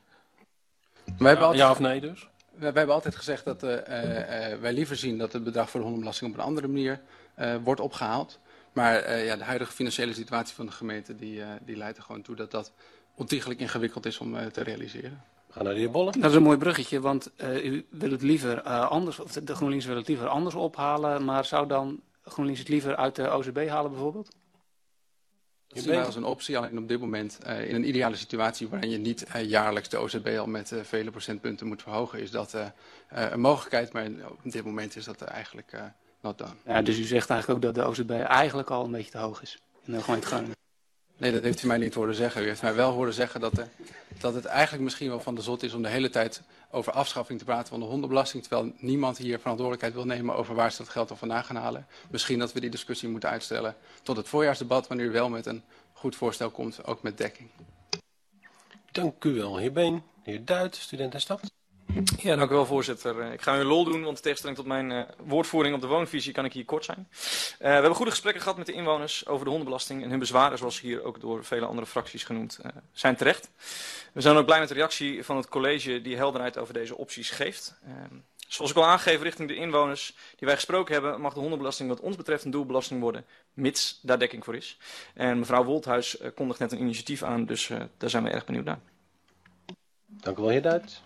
Wij hebben altijd, ja of nee dus? Wij hebben altijd gezegd dat uh, uh, wij liever zien dat het bedrag voor de hondenbelasting op een andere manier uh, wordt opgehaald. Maar uh, ja, de huidige financiële situatie van de gemeente die, uh, die leidt er gewoon toe dat dat ontiegelijk ingewikkeld is om uh, te realiseren. We gaan naar de heer Bolle. Dat is een mooi bruggetje, want uh, u wil het liever uh, anders, of de GroenLinks wil het liever anders ophalen, maar zou dan GroenLinks het liever uit de O C B halen bijvoorbeeld? Dat zien wij als een optie, alleen op dit moment uh, in een ideale situatie waarin je niet uh, jaarlijks de O C B al met uh, vele procentpunten moet verhogen, is dat uh, uh, een mogelijkheid, maar op dit moment is dat uh, eigenlijk uh, not done. Ja, dus u zegt eigenlijk ook dat de O C B eigenlijk al een beetje te hoog is in de gemeente Groningen. Nee, dat heeft u mij niet horen zeggen. U heeft mij wel horen zeggen dat, uh, dat het eigenlijk misschien wel van de zot is om de hele tijd over afschaffing te praten van de hondenbelasting, terwijl niemand hier verantwoordelijkheid wil nemen over waar ze dat geld al vandaan gaan halen. Misschien dat we die discussie moeten uitstellen tot het voorjaarsdebat, wanneer u wel met een goed voorstel komt, ook met dekking. Dank u wel, heer Been. Heer Duit, student en stad. Ja, dank u wel, voorzitter. Ik ga u een lol doen, want in tegenstelling tot mijn uh, woordvoering op de woonvisie kan ik hier kort zijn. Uh, we hebben goede gesprekken gehad met de inwoners over de hondenbelasting en hun bezwaren, zoals hier ook door vele andere fracties genoemd, uh, zijn terecht. We zijn ook blij met de reactie van het college die helderheid over deze opties geeft. Uh, zoals ik al aangeef richting de inwoners die wij gesproken hebben, mag de hondenbelasting wat ons betreft een doelbelasting worden, mits daar dekking voor is. En mevrouw Wolthuis uh, kondigt net een initiatief aan, dus uh, daar zijn we erg benieuwd naar. Dank u wel, heer Duit.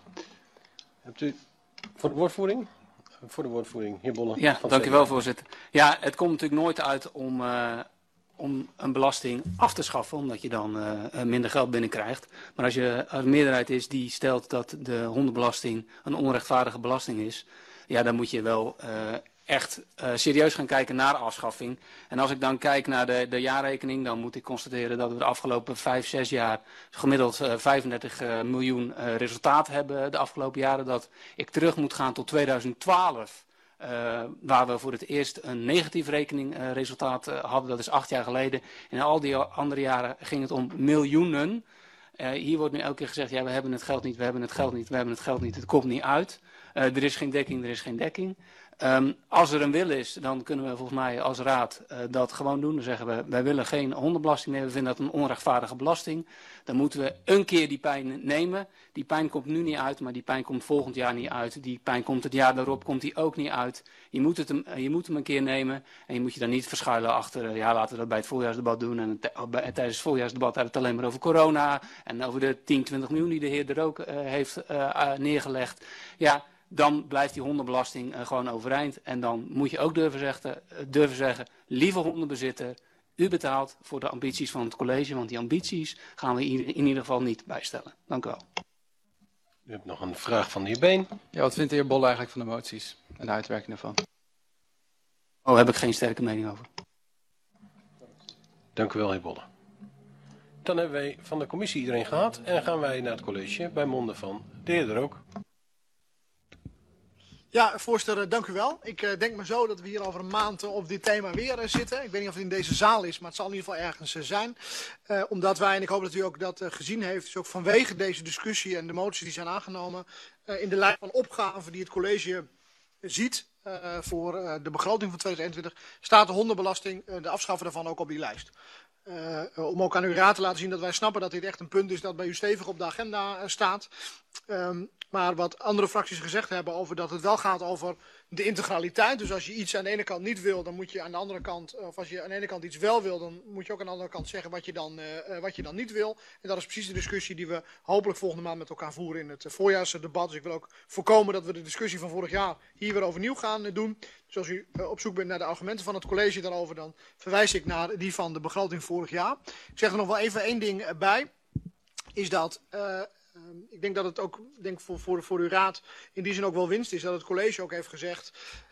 Hebt u voor de woordvoering? Voor de woordvoering, heer Bolle. Ja, dank u wel, voorzitter. Ja, het komt natuurlijk nooit uit om, uh, om een belasting af te schaffen, omdat je dan uh, minder geld binnenkrijgt. Maar als je als meerderheid is die stelt dat de hondenbelasting een onrechtvaardige belasting is, ja, dan moet je wel uh, echt uh, serieus gaan kijken naar afschaffing. En als ik dan kijk naar de, de jaarrekening, dan moet ik constateren dat we de afgelopen vijf, zes jaar gemiddeld uh, vijfendertig uh, miljoen uh, resultaat hebben de afgelopen jaren. Dat ik terug moet gaan tot tweeduizend twaalf, uh, waar we voor het eerst een negatief rekening uh, resultaat uh, hadden. Dat is acht jaar geleden. En in al die andere jaren ging het om miljoenen. Uh, hier wordt nu elke keer gezegd, ja, we hebben het geld niet, we hebben het geld niet, we hebben het geld niet, het komt niet uit. Uh, er is geen dekking, er is geen dekking. Um, als er een wil is, dan kunnen we volgens mij als raad uh, dat gewoon doen. Dan zeggen we, wij willen geen hondenbelasting nemen, we vinden dat een onrechtvaardige belasting. Dan moeten we een keer die pijn nemen. Die pijn komt nu niet uit, maar die pijn komt volgend jaar niet uit. Die pijn komt het jaar daarop, komt die ook niet uit. Je moet, het hem, je moet hem een keer nemen en je moet je dan niet verschuilen achter, uh, ja, laten we dat bij het voorjaarsdebat doen. En tijdens het voorjaarsdebat hebben we het alleen maar over corona en over de tien, twintig miljoen die de heer er ook uh, heeft uh, uh, neergelegd. Ja, dan blijft die hondenbelasting uh, gewoon overeind. En dan moet je ook durven zeggen, uh, durven zeggen, lieve hondenbezitter, u betaalt voor de ambities van het college, want die ambities gaan we in, in ieder geval niet bijstellen. Dank u wel. U hebt nog een vraag van de heer Been. Ja, wat vindt de heer Bolle eigenlijk van de moties en de uitwerking daarvan? Oh, heb ik geen sterke mening over. Dank u wel, heer Bolle. Dan hebben wij van de commissie iedereen gehad en gaan wij naar het college bij monden van de heer Er ook. Ja, voorzitter, dank u wel. Ik uh, denk maar zo dat we hier over een maand uh, op dit thema weer uh, zitten. Ik weet niet of het in deze zaal is, maar het zal in ieder geval ergens uh, zijn. Uh, omdat wij, en ik hoop dat u ook dat uh, gezien heeft, dus ook vanwege deze discussie en de moties die zijn aangenomen, uh, in de lijn van opgaven die het college ziet uh, voor uh, de begroting van tweeduizend eenentwintig, staat de hondenbelasting, uh, de afschaffen daarvan ook op die lijst. Uh, om ook aan uw raad te laten zien dat wij snappen dat dit echt een punt is dat bij u stevig op de agenda uh, staat. Um, maar wat andere fracties gezegd hebben over dat het wel gaat over de integraliteit. Dus als je iets aan de ene kant niet wil, dan moet je aan de andere kant, of als je aan de ene kant iets wel wil, dan moet je ook aan de andere kant zeggen wat je dan, uh, wat je dan niet wil. En dat is precies de discussie die we hopelijk volgende maand met elkaar voeren in het uh, voorjaarsdebat. Dus ik wil ook voorkomen dat we de discussie van vorig jaar hier weer overnieuw gaan uh, doen. Dus als u uh, op zoek bent naar de argumenten van het college daarover, dan verwijs ik naar die van de begroting vorig jaar. Ik zeg er nog wel even één ding uh, bij, is dat Uh, Um, ik denk dat het ook denk voor, voor, voor uw raad in die zin ook wel winst is dat het college ook heeft gezegd.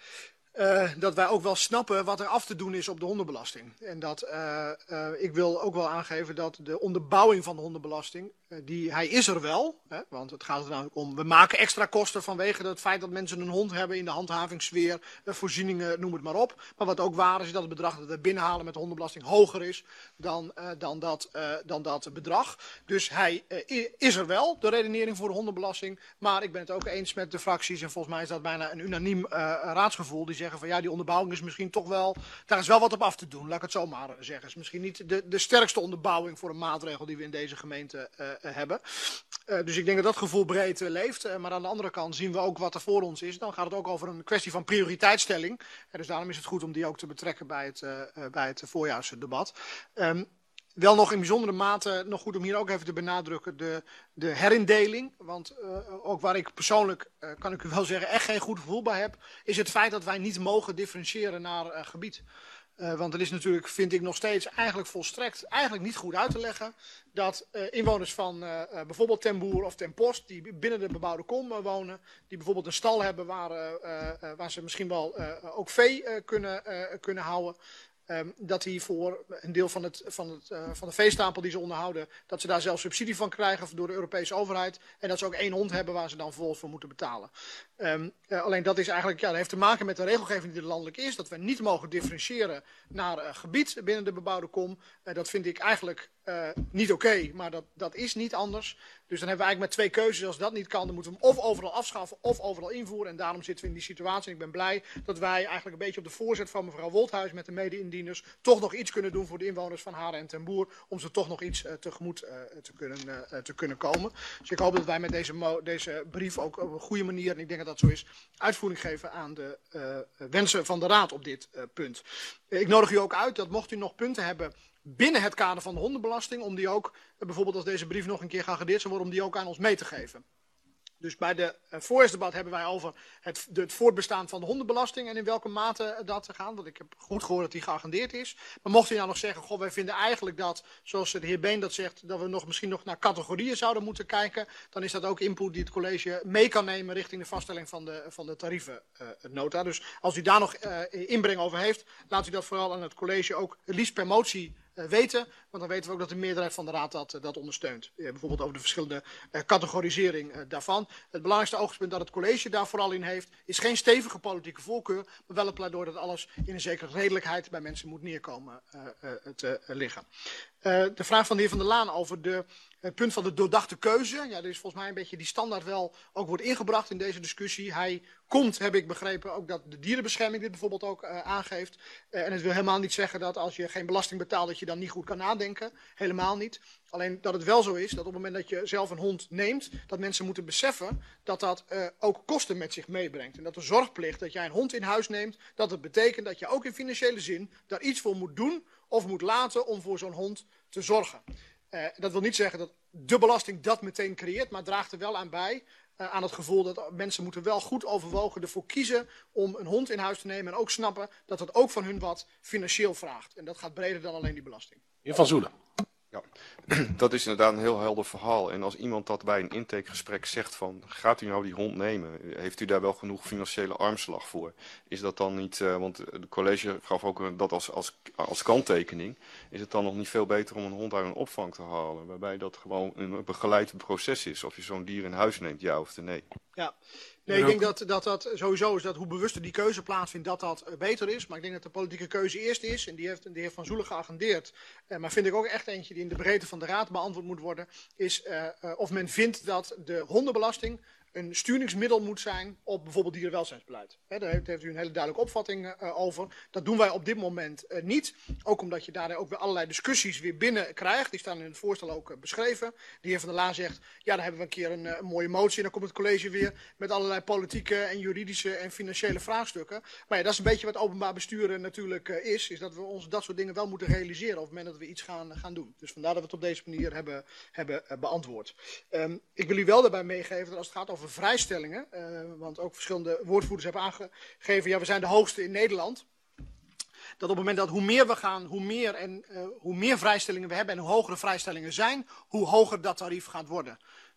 Uh, dat wij ook wel snappen wat er af te doen is op de hondenbelasting. En dat uh, uh, ik wil ook wel aangeven dat de onderbouwing van de hondenbelasting, uh, die, hij is er wel. Hè, want het gaat er namelijk om, we maken extra kosten vanwege het feit dat mensen een hond hebben in de handhavingssfeer, uh, voorzieningen, noem het maar op. Maar wat ook waar is, is dat het bedrag dat we binnenhalen met de hondenbelasting hoger is dan, uh, dan, dat, uh, dan dat bedrag. Dus hij uh, is er wel, de redenering voor de hondenbelasting. Maar ik ben het ook eens met de fracties, en volgens mij is dat bijna een unaniem uh, raadsgevoel, die zeggen van ja, die onderbouwing is misschien toch wel, daar is wel wat op af te doen, laat ik het zo maar zeggen. Het is misschien niet de, de sterkste onderbouwing voor een maatregel die we in deze gemeente uh, hebben. Uh, dus ik denk dat dat gevoel breed uh, leeft. Uh, maar aan de andere kant zien we ook wat er voor ons is. Dan gaat het ook over een kwestie van prioriteitsstelling. Uh, dus daarom is het goed om die ook te betrekken bij het, uh, uh, bij het voorjaarsdebat. Um, Wel nog in bijzondere mate nog goed om hier ook even te benadrukken de, de herindeling. Want uh, ook waar ik persoonlijk, uh, kan ik u wel zeggen, echt geen goed gevoel bij heb, is het feit dat wij niet mogen differentiëren naar uh, gebied. Uh, want het is natuurlijk, vind ik nog steeds eigenlijk volstrekt, eigenlijk niet goed uit te leggen, dat uh, inwoners van uh, uh, bijvoorbeeld Ten Boer of Ten Post, die binnen de bebouwde kom uh, wonen, die bijvoorbeeld een stal hebben waar, uh, uh, waar ze misschien wel uh, ook vee uh, kunnen, uh, kunnen houden, Um, dat die voor een deel van, het, van, het, uh, van de veestapel die ze onderhouden, dat ze daar zelf subsidie van krijgen door de Europese overheid. En dat ze ook één hond hebben waar ze dan vervolgens voor moeten betalen. Um, uh, alleen dat is eigenlijk, ja, dat heeft te maken met de regelgeving die er landelijk is. Dat we niet mogen differentiëren naar uh, gebied binnen de bebouwde kom. Uh, dat vind ik eigenlijk uh, niet oké, okay, maar dat, dat is niet anders. Dus dan hebben we eigenlijk met twee keuzes. Als dat niet kan, dan moeten we hem of overal afschaffen of overal invoeren. En daarom zitten we in die situatie. En ik ben blij dat wij eigenlijk een beetje op de voorzet van mevrouw Wolthuis met de mede-indieners toch nog iets kunnen doen voor de inwoners van Haren en Ten Boer. Om ze toch nog iets uh, tegemoet uh, te, kunnen, uh, te kunnen komen. Dus ik hoop dat wij met deze, mo deze brief ook op een goede manier, en ik denk dat dat zo is, uitvoering geven aan de uh, wensen van de Raad op dit uh, punt. Uh, ik nodig u ook uit dat mocht u nog punten hebben binnen het kader van de hondenbelasting, om die ook, uh, bijvoorbeeld als deze brief nog een keer geagendeerd zou worden, om die ook aan ons mee te geven. Dus bij de uh, voorjaarsdebat hebben wij over het, de, het voortbestaan van de hondenbelasting en in welke mate dat te gaan. Want ik heb goed gehoord dat die geagendeerd is. Maar mocht u nou nog zeggen, goh, wij vinden eigenlijk dat, zoals de heer Been dat zegt, dat we nog, misschien nog naar categorieën zouden moeten kijken. Dan is dat ook input die het college mee kan nemen richting de vaststelling van de, van de tarievennota. Uh, dus als u daar nog uh, inbreng over heeft, laat u dat vooral aan het college ook het liefst per motie Uh, weten, want dan weten we ook dat de meerderheid van de Raad dat, uh, dat ondersteunt. Uh, bijvoorbeeld over de verschillende uh, categorisering uh, daarvan. Het belangrijkste oogpunt dat het college daar vooral in heeft, is geen stevige politieke voorkeur, maar wel een pleidooi dat alles in een zekere redelijkheid bij mensen moet neerkomen uh, uh, te uh, liggen. Uh, de vraag van de heer Van der Laan over de, het punt van de doordachte keuze. Ja, er is volgens mij een beetje die standaard wel ook wordt ingebracht in deze discussie. Hij komt, heb ik begrepen, ook dat de dierenbescherming dit bijvoorbeeld ook uh, aangeeft. Uh, en het wil helemaal niet zeggen dat als je geen belasting betaalt, dat je dan niet goed kan nadenken. Helemaal niet. Alleen dat het wel zo is dat op het moment dat je zelf een hond neemt, dat mensen moeten beseffen dat dat uh, ook kosten met zich meebrengt. En dat de zorgplicht dat jij een hond in huis neemt, dat het betekent dat je ook in financiële zin daar iets voor moet doen of moet laten om voor zo'n hond te zorgen. Uh, dat wil niet zeggen dat de belasting dat meteen creëert, maar draagt er wel aan bij, uh, aan het gevoel dat mensen moeten wel goed overwogen ervoor kiezen om een hond in huis te nemen en ook snappen dat het ook van hun wat financieel vraagt. En dat gaat breder dan alleen die belasting. Heer Van Zoelen. Ja, dat is inderdaad een heel helder verhaal. En als iemand dat bij een intakegesprek zegt van, gaat u nou die hond nemen? Heeft u daar wel genoeg financiële armslag voor? Is dat dan niet, uh, want het college gaf ook dat als, als, als kanttekening, is het dan nog niet veel beter om een hond uit een opvang te halen? Waarbij dat gewoon een begeleid proces is, of je zo'n dier in huis neemt, ja of nee? Ja. Nee, ik denk dat, dat dat sowieso is dat hoe bewuster die keuze plaatsvindt, dat dat uh, beter is. Maar ik denk dat de politieke keuze eerst is, en die heeft de heer Van Zoelen geagendeerd. Uh, maar vind ik ook echt eentje die in de breedte van de Raad beantwoord moet worden, is uh, uh, of men vindt dat de hondenbelasting een sturingsmiddel moet zijn op bijvoorbeeld dierenwelzijnsbeleid. He, daar heeft, heeft u een hele duidelijke opvatting uh, over. Dat doen wij op dit moment uh, niet. Ook omdat je daar ook weer allerlei discussies weer binnen krijgt. Die staan in het voorstel ook uh, beschreven. De heer Van der Laan zegt, ja, dan hebben we een keer een, een mooie motie en dan komt het college weer met allerlei politieke en juridische en financiële vraagstukken. Maar ja, dat is een beetje wat openbaar bestuur natuurlijk uh, is. Is dat we ons dat soort dingen wel moeten realiseren op het moment dat we iets gaan, uh, gaan doen. Dus vandaar dat we het op deze manier hebben, hebben uh, beantwoord. Um, ik wil u wel daarbij meegeven dat als het gaat over over vrijstellingen, uh, want ook verschillende woordvoerders hebben aangegeven, ja, we zijn de hoogste in Nederland. Dat op het moment dat hoe meer we gaan, hoe meer, en, uh, hoe meer vrijstellingen we hebben en hoe hoger de vrijstellingen zijn, hoe hoger dat tarief gaat worden.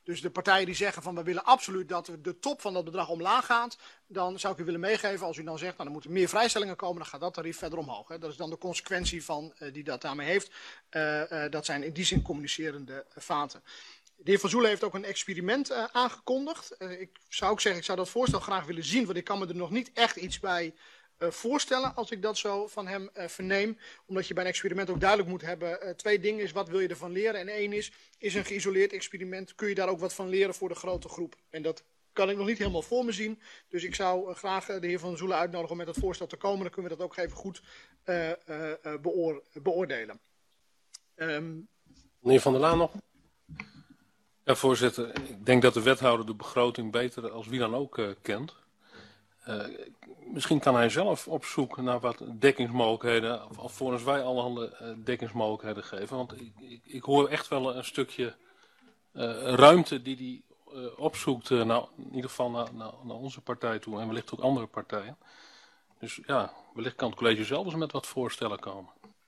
Dus de partijen die zeggen van we willen absoluut dat de top van dat bedrag omlaag gaat, dan zou ik u willen meegeven, als u dan zegt, nou, dan moeten meer vrijstellingen komen, dan gaat dat tarief verder omhoog. Hè. Dat is dan de consequentie van uh, die dat daarmee heeft. Uh, uh, dat zijn in die zin communicerende uh, vaten. De heer Van Zoelen heeft ook een experiment uh, aangekondigd. Uh, ik zou ook zeggen, ik zou dat voorstel graag willen zien, want ik kan me er nog niet echt iets bij uh, voorstellen als ik dat zo van hem uh, verneem. Omdat je bij een experiment ook duidelijk moet hebben, uh, twee dingen is, wat wil je ervan leren? En één is, is een geïsoleerd experiment, kun je daar ook wat van leren voor de grote groep? En dat kan ik nog niet helemaal voor me zien. Dus ik zou uh, graag uh, de heer Van Zoelen uitnodigen om met dat voorstel te komen. Dan kunnen we dat ook even goed uh, uh, uh, beoor beoordelen. Um, Meneer Van der Laan nog? Ja, voorzitter. Ik denk dat de wethouder de begroting beter als wie dan ook uh, kent. Uh, misschien kan hij zelf op zoek naar wat dekkingsmogelijkheden, alvorens wij allerhande uh, dekkingsmogelijkheden geven. Want ik, ik, ik hoor echt wel een stukje uh, ruimte die hij uh, opzoekt, uh, nou, in ieder geval naar, naar, naar onze partij toe en wellicht ook andere partijen. Dus ja, wellicht kan het college zelf eens met wat voorstellen komen.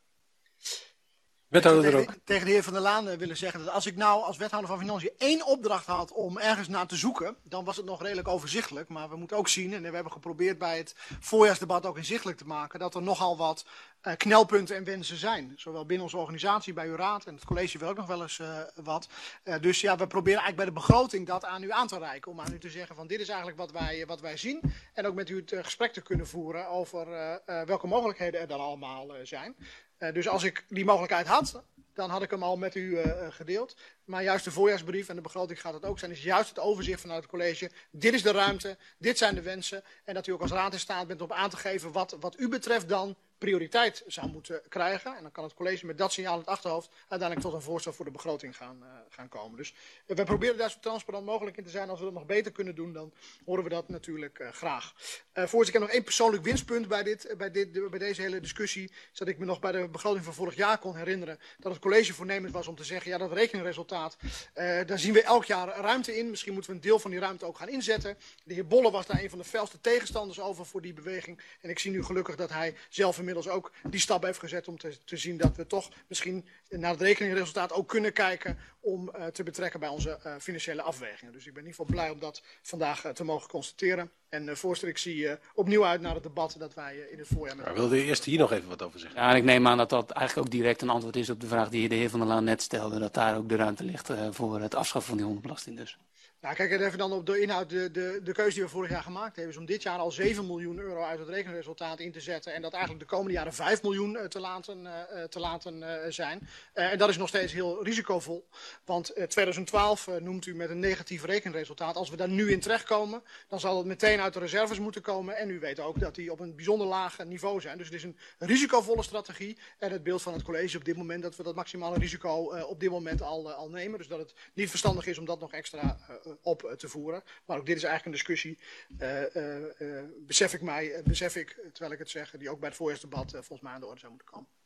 Tegen de, tegen de heer Van der Laan uh, willen zeggen dat als ik nou als wethouder van Financiën één opdracht had om ergens naar te zoeken, dan was het nog redelijk overzichtelijk. Maar we moeten ook zien, en we hebben geprobeerd bij het voorjaarsdebat ook inzichtelijk te maken, dat er nogal wat uh, knelpunten en wensen zijn. Zowel binnen onze organisatie, bij uw raad en het college wil ook nog wel eens uh, wat. Uh, dus ja, we proberen eigenlijk bij de begroting dat aan u aan te reiken. Om aan u te zeggen van dit is eigenlijk wat wij, wat wij zien. En ook met u het uh, gesprek te kunnen voeren over uh, uh, welke mogelijkheden er dan allemaal uh, zijn. Uh, dus als ik die mogelijkheid had, dan had ik hem al met u uh, gedeeld. Maar juist de voorjaarsbrief en de begroting gaat het ook zijn. Is juist het overzicht vanuit het college. Dit is de ruimte, dit zijn de wensen. En dat u ook als raad in staat bent om aan te geven wat, wat u betreft dan prioriteit zou moeten krijgen. En dan kan het college met dat signaal in het achterhoofd uiteindelijk tot een voorstel voor de begroting gaan, uh, gaan komen. Dus uh, we proberen daar zo transparant mogelijk in te zijn. Als we dat nog beter kunnen doen, dan horen we dat natuurlijk uh, graag. Uh, voorzitter, ik heb nog één persoonlijk winstpunt bij, dit, uh, bij, dit, uh, bij deze hele discussie. Is dat ik me nog bij de begroting van vorig jaar kon herinneren dat het college voornemens was om te zeggen, ja, dat rekeningresultaat, uh, daar zien we elk jaar ruimte in. Misschien moeten we een deel van die ruimte ook gaan inzetten. De heer Bolle was daar een van de felste tegenstanders over voor die beweging. En ik zie nu gelukkig dat hij zelf inmiddels ook die stap heeft gezet om te, te zien dat we toch misschien naar het rekeningresultaat ook kunnen kijken om uh, te betrekken bij onze uh, financiële afwegingen. Dus ik ben in ieder geval blij om dat vandaag uh, te mogen constateren. En uh, voorzitter, ik zie uh, opnieuw uit naar het debat dat wij uh, in het voorjaar met... Maar wilde u eerst hier nog even wat over zeggen? Ja, en ik neem aan dat dat eigenlijk ook direct een antwoord is op de vraag die de heer Van der Laan net stelde. Dat daar ook de ruimte ligt uh, voor het afschaffen van die hondenbelasting dus. Nou, kijk even dan op de inhoud. De, de, de keuze die we vorig jaar gemaakt hebben is om dit jaar al zeven miljoen euro uit het rekeningresultaat in te zetten. En dat eigenlijk de komende jaren vijf miljoen uh, te laten, uh, te laten uh, zijn. Uh, en dat is nog steeds heel risicovol. Want uh, twintig twaalf uh, noemt u met een negatief rekeningresultaat. Als we daar nu in terechtkomen, dan zal het meteen uit de reserves moeten komen. En u weet ook dat die op een bijzonder laag niveau zijn. Dus het is een risicovolle strategie. En het beeld van het college op dit moment dat we dat maximale risico uh, op dit moment al, uh, al nemen. Dus dat het niet verstandig is om dat nog extra uh, op uh, te voeren. Maar ook dit is eigenlijk een discussie, uh, uh, uh, besef ik mij, uh, besef ik, terwijl ik het zeg, die ook bij het voorjaarsdebat uh, volgens mij aan de orde zou moeten komen.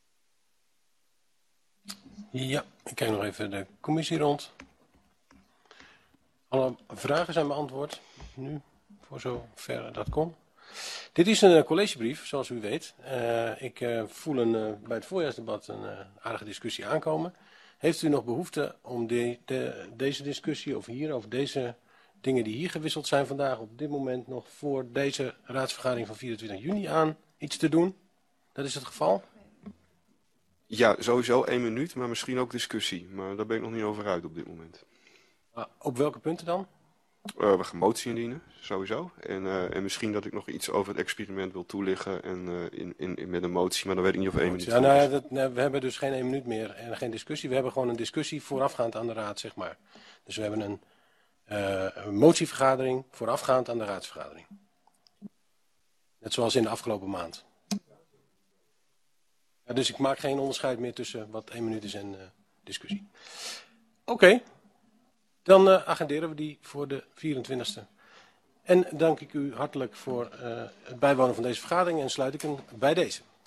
Ja, ik kijk nog even de commissie rond. Alle vragen zijn beantwoord, nu, voor zover dat kon. Dit is een uh, collegebrief, zoals u weet. Uh, ik uh, voel een, uh, bij het voorjaarsdebat een uh, aardige discussie aankomen. Heeft u nog behoefte om de, de, deze discussie of hier over deze dingen die hier gewisseld zijn vandaag op dit moment nog voor deze raadsvergadering van vierentwintig juni aan iets te doen? Dat is het geval? Ja, sowieso één minuut, maar misschien ook discussie. Maar daar ben ik nog niet over uit op dit moment. Ah, op welke punten dan? Uh, we gaan motie indienen, sowieso. En, uh, en misschien dat ik nog iets over het experiment wil toelichten en, uh, in, in, in, met een motie, maar dan weet ik niet of één minuut. Ja, nou, ja, dat, nee, we hebben dus geen één minuut meer en geen discussie. We hebben gewoon een discussie voorafgaand aan de raad, zeg maar. Dus we hebben een, uh, een motievergadering voorafgaand aan de raadsvergadering. Net zoals in de afgelopen maand. Ja, dus ik maak geen onderscheid meer tussen wat één minuut is en uh, discussie. Oké. Okay. Dan uh, agenderen we die voor de vierentwintigste. En dank ik u hartelijk voor uh, het bijwonen van deze vergadering en sluit ik hem bij deze.